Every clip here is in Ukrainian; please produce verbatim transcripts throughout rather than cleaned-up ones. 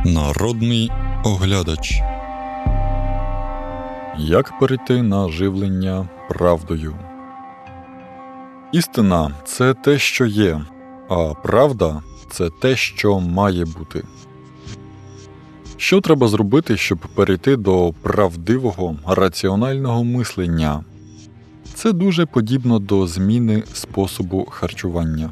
Народний оглядач. Як перейти на живлення правдою? Істина – це те, що є, а правда – це те, що має бути. Що треба зробити, щоб перейти до правдивого, раціонального мислення? Це дуже подібно до зміни способу харчування.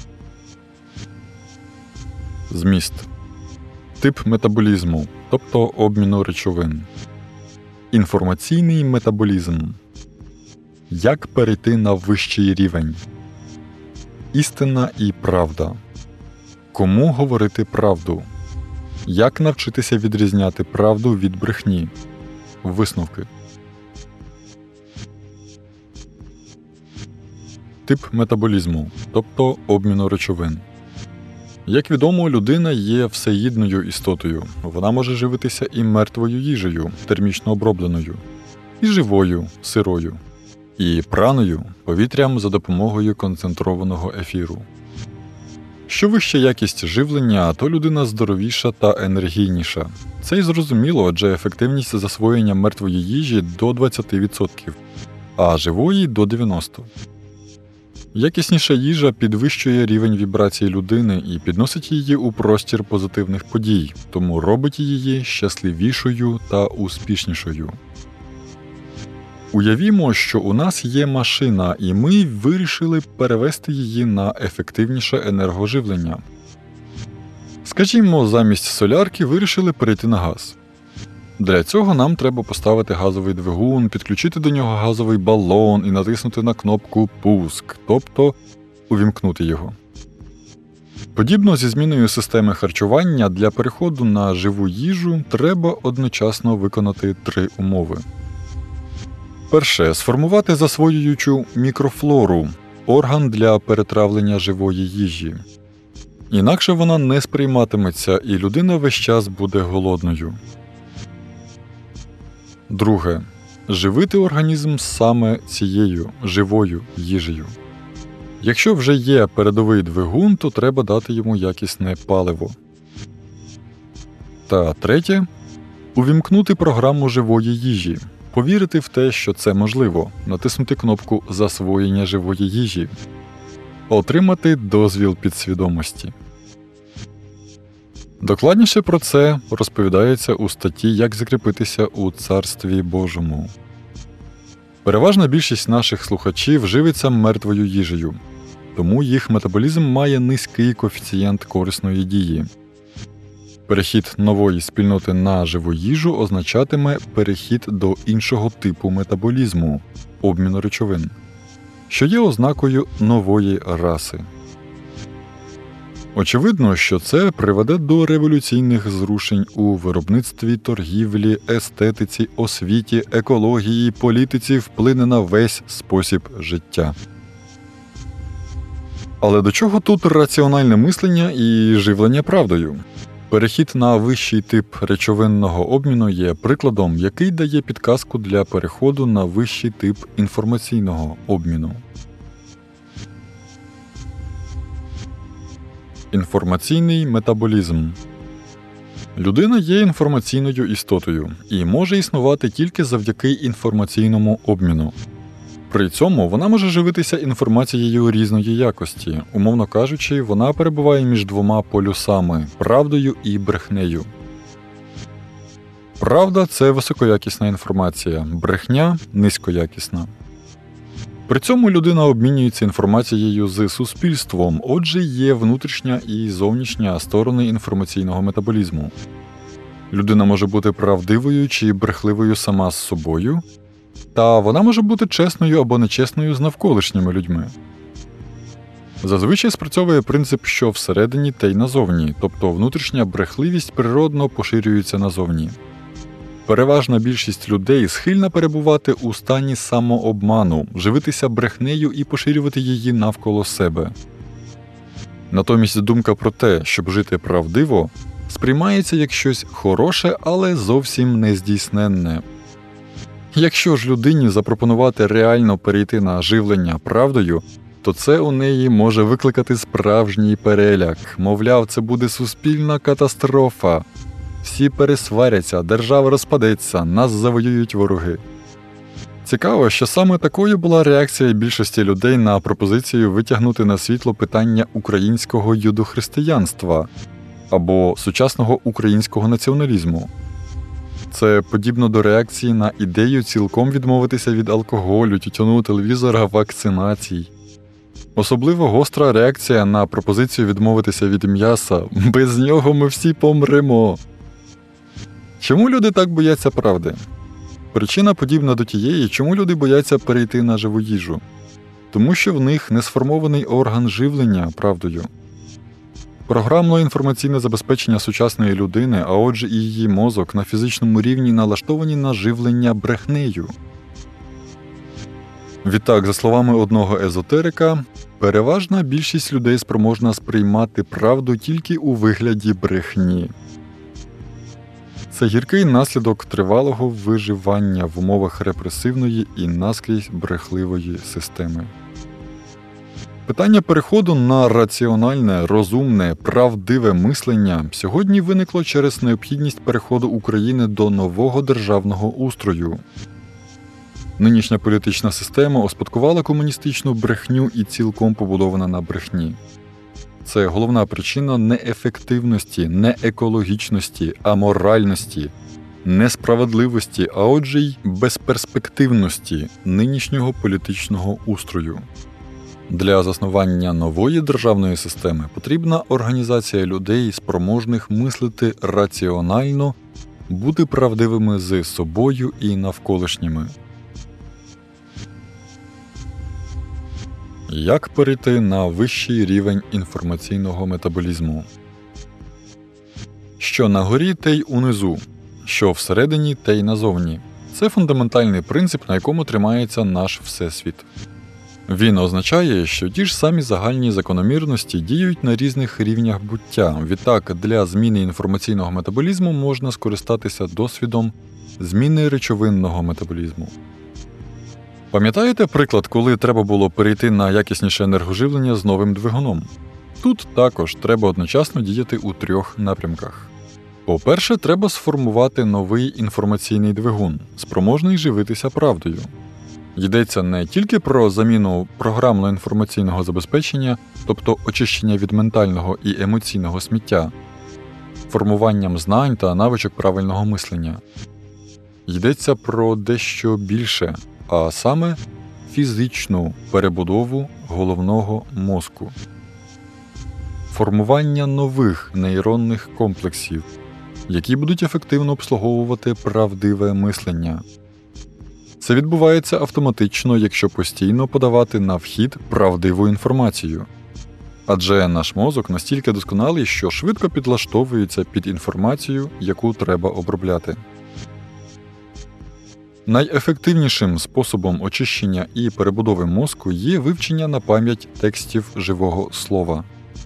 Зміст. Тип метаболізму, тобто обміну речовин. Інформаційний метаболізм. Як перейти на вищий рівень? Істина і правда. Кому говорити правду? Як навчитися відрізняти правду від брехні? Висновки. Тип метаболізму, тобто обміну речовин. Як відомо, людина є всеїдною істотою. Вона може живитися і мертвою їжею, термічно обробленою, і живою, сирою, і праною, повітрям за допомогою концентрованого ефіру. Що вища якість живлення, то людина здоровіша та енергійніша. Це й зрозуміло, адже ефективність засвоєння мертвої їжі до двадцять відсотків, а живої – до дев'яносто відсотків. Якісніша їжа підвищує рівень вібрацій людини і підносить її у простір позитивних подій, тому робить її щасливішою та успішнішою. Уявімо, що у нас є машина, і ми вирішили перевести її на ефективніше енергоживлення. Скажімо, замість солярки вирішили перейти на газ. Для цього нам треба поставити газовий двигун, підключити до нього газовий балон і натиснути на кнопку «Пуск», тобто увімкнути його. Подібно зі зміною системи харчування, для переходу на живу їжу треба одночасно виконати три умови. Перше – сформувати засвоюючу мікрофлору – орган для перетравлення живої їжі. Інакше вона не сприйматиметься, і людина весь час буде голодною. Друге. Живити організм саме цією живою їжею. Якщо вже є передовий двигун, то треба дати йому якісне паливо. Та третє. Увімкнути програму живої їжі. Повірити в те, що це можливо. Натиснути кнопку «Засвоєння живої їжі». Отримати дозвіл підсвідомості. Докладніше про це розповідається у статті «Як закріпитися у Царстві Божому». Переважна більшість наших слухачів живиться мертвою їжею, тому їх метаболізм має низький коефіцієнт корисної дії. Перехід нової спільноти на живу їжу означатиме перехід до іншого типу метаболізму – обміну речовин, що є ознакою нової раси. Очевидно, що це приведе до революційних зрушень у виробництві, торгівлі, естетиці, освіті, екології, політиці, вплине на весь спосіб життя. Але до чого тут раціональне мислення і живлення правдою? Перехід на вищий тип речовинного обміну є прикладом, який дає підказку для переходу на вищий тип інформаційного обміну. Інформаційний метаболізм. Людина є інформаційною істотою і може існувати тільки завдяки інформаційному обміну. При цьому вона може живитися інформацією різної якості. Умовно кажучи, вона перебуває між двома полюсами – правдою і брехнею. Правда – це високоякісна інформація, брехня – низькоякісна. При цьому людина обмінюється інформацією з суспільством, отже є внутрішня і зовнішня сторони інформаційного метаболізму. Людина може бути правдивою чи брехливою сама з собою, та вона може бути чесною або нечесною з навколишніми людьми. Зазвичай спрацьовує принцип, що всередині, те й назовні, тобто внутрішня брехливість природно поширюється назовні. Переважна більшість людей схильна перебувати у стані самообману, живитися брехнею і поширювати її навколо себе. Натомість думка про те, щоб жити правдиво, сприймається як щось хороше, але зовсім нездійсненне. Якщо ж людині запропонувати реально перейти на живлення правдою, то це у неї може викликати справжній переляк. Мовляв, це буде суспільна катастрофа. Всі пересваряться, держава розпадеться, нас завоюють вороги. Цікаво, що саме такою була реакція більшості людей на пропозицію витягнути на світло питання українського юдохристиянства або сучасного українського націоналізму. Це подібно до реакції на ідею цілком відмовитися від алкоголю, тютюну, телевізора, вакцинацій. Особливо гостра реакція на пропозицію відмовитися від м'яса. Без нього ми всі помремо. Чому люди так бояться правди? Причина подібна до тієї, чому люди бояться перейти на живу їжу. Тому що в них не сформований орган живлення правдою. Програмно-інформаційне забезпечення сучасної людини, а отже і її мозок на фізичному рівні налаштовані на живлення брехнею. Відтак, за словами одного езотерика, переважна більшість людей спроможна сприймати правду тільки у вигляді брехні. Це гіркий наслідок тривалого виживання в умовах репресивної і наскрізь брехливої системи. Питання переходу на раціональне, розумне, правдиве мислення сьогодні виникло через необхідність переходу України до нового державного устрою. Нинішня політична система успадкувала комуністичну брехню і цілком побудована на брехні. Це головна причина неефективності, неекологічності, аморальності, несправедливості, а отже й безперспективності нинішнього політичного устрою. Для заснування нової державної системи потрібна організація людей, спроможних мислити раціонально, бути правдивими з собою і навколишніми. Як перейти на вищий рівень інформаційного метаболізму? Що на горі, те й унизу, що всередині, те й назовні. Це фундаментальний принцип, на якому тримається наш всесвіт. Він означає, що ті ж самі загальні закономірності діють на різних рівнях буття. Відтак, для зміни інформаційного метаболізму можна скористатися досвідом зміни речовинного метаболізму. Пам'ятаєте приклад, коли треба було перейти на якісніше енергоживлення з новим двигуном? Тут також треба одночасно діяти у трьох напрямках. По-перше, треба сформувати новий інформаційний двигун, спроможний живитися правдою. Йдеться не тільки про заміну програмно-інформаційного забезпечення, тобто очищення від ментального і емоційного сміття, формуванням знань та навичок правильного мислення. Йдеться про дещо більше, а саме фізичну перебудову головного мозку. Формування нових нейронних комплексів, які будуть ефективно обслуговувати правдиве мислення. Це відбувається автоматично, якщо постійно подавати на вхід правдиву інформацію. Адже наш мозок настільки досконалий, що швидко підлаштовується під інформацію, яку треба обробляти. Найефективнішим способом очищення і перебудови мозку є вивчення на пам'ять текстів живого слова.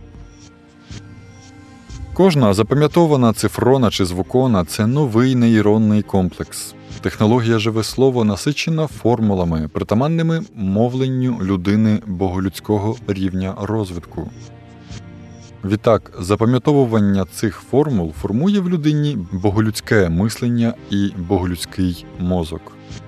Кожна запам'ятована цифрона чи звукона – це новий нейронний комплекс. Технологія «Живе слово» насичена формулами, притаманними мовленню людини боголюдського рівня розвитку. Відтак, запам'ятовування цих формул формує в людині боголюдське мислення і боголюдський мозок.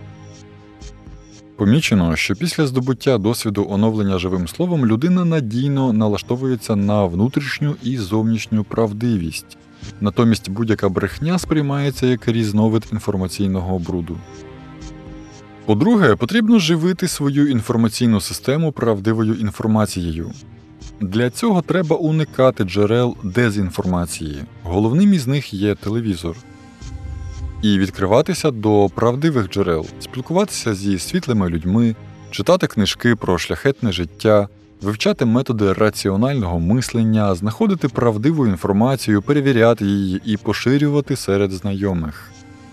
Помічено, що після здобуття досвіду оновлення живим словом людина надійно налаштовується на внутрішню і зовнішню правдивість. Натомість будь-яка брехня сприймається як різновид інформаційного бруду. По-друге, потрібно живити свою інформаційну систему правдивою інформацією. Для цього треба уникати джерел дезінформації. Головним із них є телевізор. І відкриватися до правдивих джерел, спілкуватися зі світлими людьми, читати книжки про шляхетне життя, вивчати методи раціонального мислення, знаходити правдиву інформацію, перевіряти її і поширювати серед знайомих.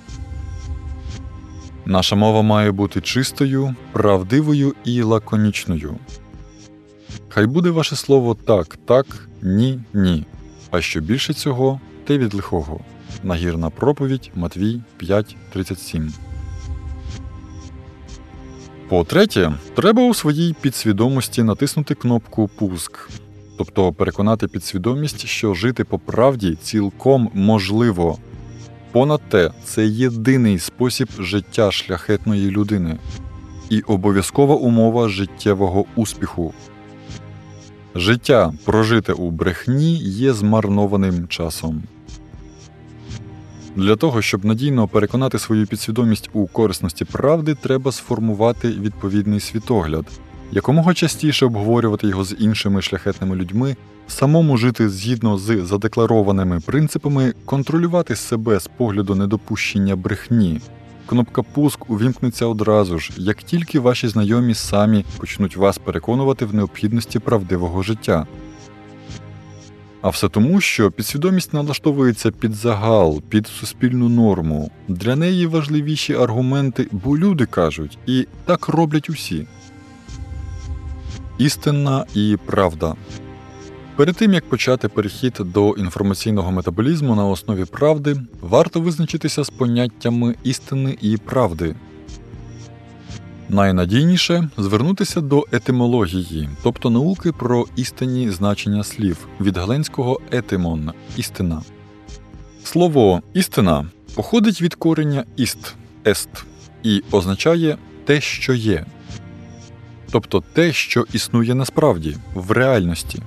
Наша мова має бути чистою, правдивою і лаконічною. Хай буде ваше слово «так», «так», «ні», «ні». А що більше цього, те від лихого. Нагірна проповідь, Матвій п'ять тридцять сім. По-третє, треба у своїй підсвідомості натиснути кнопку «Пуск», тобто переконати підсвідомість, що жити по правді цілком можливо, Понад те, це єдиний спосіб життя шляхетної людини і обов'язкова умова життєвого успіху. Життя, прожите у брехні, є змарнованим часом. Для того, щоб надійно переконати свою підсвідомість у корисності правди, треба сформувати відповідний світогляд, якомога частіше обговорювати його з іншими шляхетними людьми, самому жити згідно з задекларованими принципами, контролювати себе з погляду недопущення брехні. Кнопка «Пуск» увімкнеться одразу ж, як тільки ваші знайомі самі почнуть вас переконувати в необхідності правдивого життя. А все тому, що підсвідомість налаштовується під загал, під суспільну норму. Для неї важливіші аргументи, бо люди кажуть, і так роблять усі. Істина і правда. Перед тим, як почати перехід до інформаційного метаболізму на основі правди, варто визначитися з поняттями істини і правди. Найнадійніше – звернутися до етимології, тобто науки про істинні значення слів, від галенського «етимон» – «істина». Слово «істина» походить від кореня «іст» – «ест» і означає «те, що є», тобто те, що існує насправді, в реальності.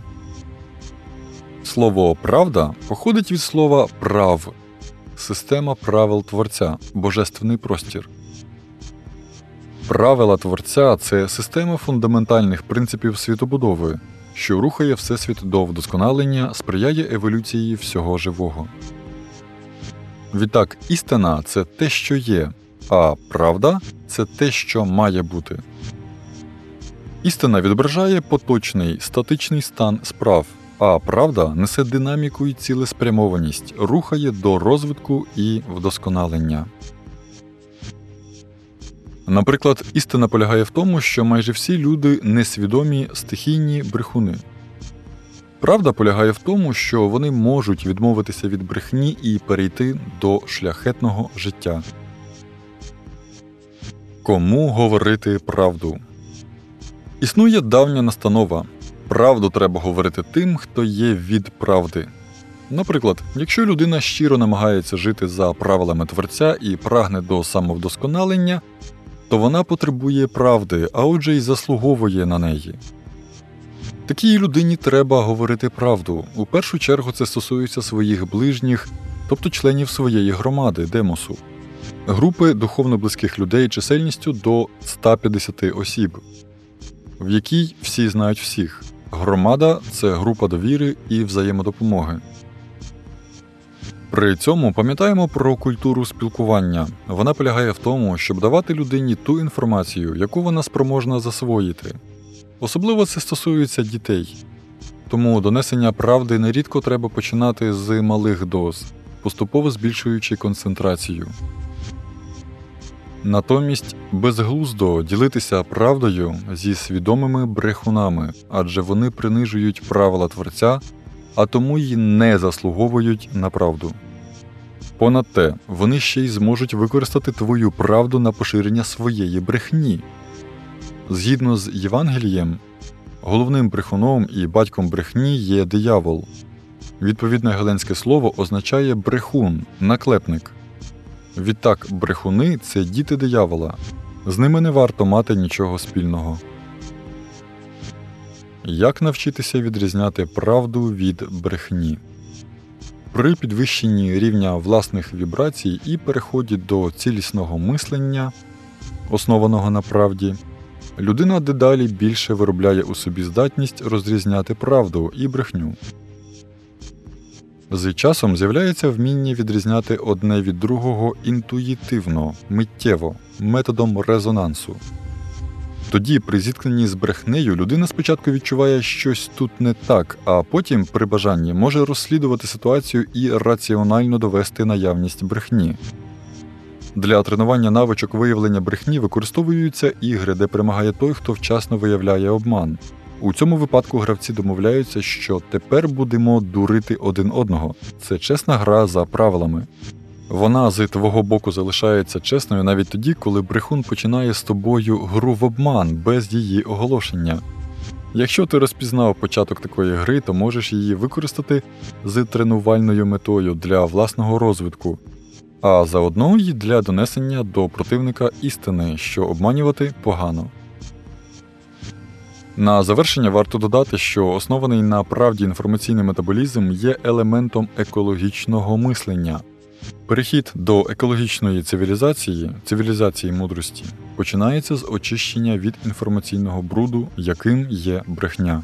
Слово «правда» походить від слова «прав» – система правил Творця, божественний простір. Правила Творця – це система фундаментальних принципів світобудови, що рухає Всесвіт до вдосконалення, сприяє еволюції всього живого. Відтак, істина – це те, що є, а правда – це те, що має бути. Істина відображає поточний, статичний стан справ, а правда несе динаміку і цілеспрямованість, рухає до розвитку і вдосконалення. Наприклад, істина полягає в тому, що майже всі люди несвідомі стихійні брехуни. Правда полягає в тому, що вони можуть відмовитися від брехні і перейти до шляхетного життя. Кому говорити правду? Існує давня настанова – правду треба говорити тим, хто є від правди. Наприклад, якщо людина щиро намагається жити за правилами Творця і прагне до самовдосконалення, то вона потребує правди, а отже й заслуговує на неї. Такій людині треба говорити правду. У першу чергу це стосується своїх ближніх, тобто членів своєї громади, демосу. Групи духовно близьких людей чисельністю до ста п'ятдесяти осіб, в якій всі знають всіх. Громада – це група довіри і взаємодопомоги. При цьому пам'ятаємо про культуру спілкування. Вона полягає в тому, щоб давати людині ту інформацію, яку вона спроможна засвоїти. Особливо це стосується дітей. Тому донесення правди нерідко треба починати з малих доз, поступово збільшуючи концентрацію. Натомість безглуздо ділитися правдою зі свідомими брехунами, адже вони принижують правила Творця, а тому й не заслуговують на правду. Понад те, вони ще й зможуть використати твою правду на поширення своєї брехні. Згідно з Євангелієм, головним брехуном і батьком брехні є диявол. Відповідне галенське слово означає брехун, наклепник. Відтак, брехуни – це діти диявола. З ними не варто мати нічого спільного. Як навчитися відрізняти правду від брехні? При підвищенні рівня власних вібрацій і переході до цілісного мислення, основаного на правді, людина дедалі більше виробляє у собі здатність розрізняти правду і брехню. З часом з'являється вміння відрізняти одне від другого інтуїтивно, миттєво, методом резонансу. Тоді, при зіткненні з брехнею, людина спочатку відчуває щось тут не так, а потім, при бажанні, може розслідувати ситуацію і раціонально довести наявність брехні. Для тренування навичок виявлення брехні використовуються ігри, де перемагає той, хто вчасно виявляє обман. У цьому випадку гравці домовляються, що тепер будемо дурити один одного. Це чесна гра за правилами. Вона з твого боку залишається чесною навіть тоді, коли брехун починає з тобою гру в обман без її оголошення. Якщо ти розпізнав початок такої гри, то можеш її використати з тренувальною метою для власного розвитку. а заодно й для донесення до противника істини, що обманювати погано. На завершення варто додати, що оснований на правді інформаційний метаболізм є елементом екологічного мислення. Перехід до екологічної цивілізації, цивілізації мудрості, починається з очищення від інформаційного бруду, яким є брехня.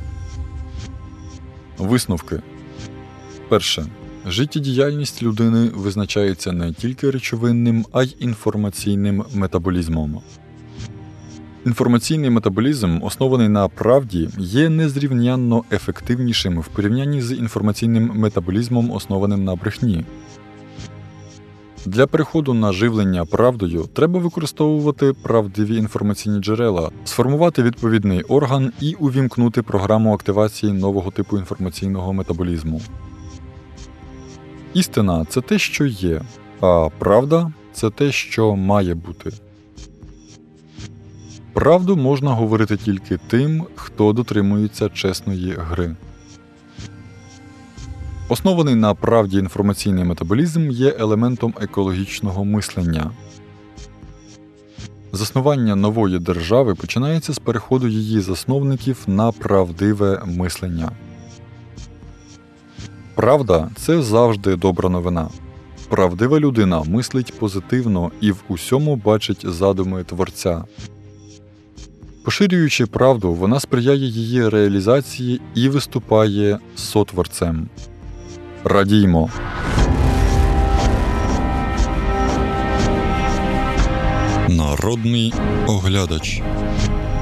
Висновки. Перше. Життєдіяльність людини визначається не тільки речовинним, а й інформаційним метаболізмом. Інформаційний метаболізм, оснований на правді, є незрівнянно ефективнішим в порівнянні з інформаційним метаболізмом, основаним на брехні. Для переходу на живлення правдою треба використовувати правдиві інформаційні джерела, сформувати відповідний орган і увімкнути програму активації нового типу інформаційного метаболізму. Істина – це те, що є, а правда – це те, що має бути. Правду можна говорити тільки тим, хто дотримується чесної гри. Оснований на правді інформаційний метаболізм є елементом екологічного мислення. Заснування нової держави починається з переходу її засновників на правдиве мислення. Правда – це завжди добра новина. Правдива людина мислить позитивно і в усьому бачить задуми Творця. Поширюючи правду, вона сприяє її реалізації і виступає сотворцем. Радіймо! Народний оглядач.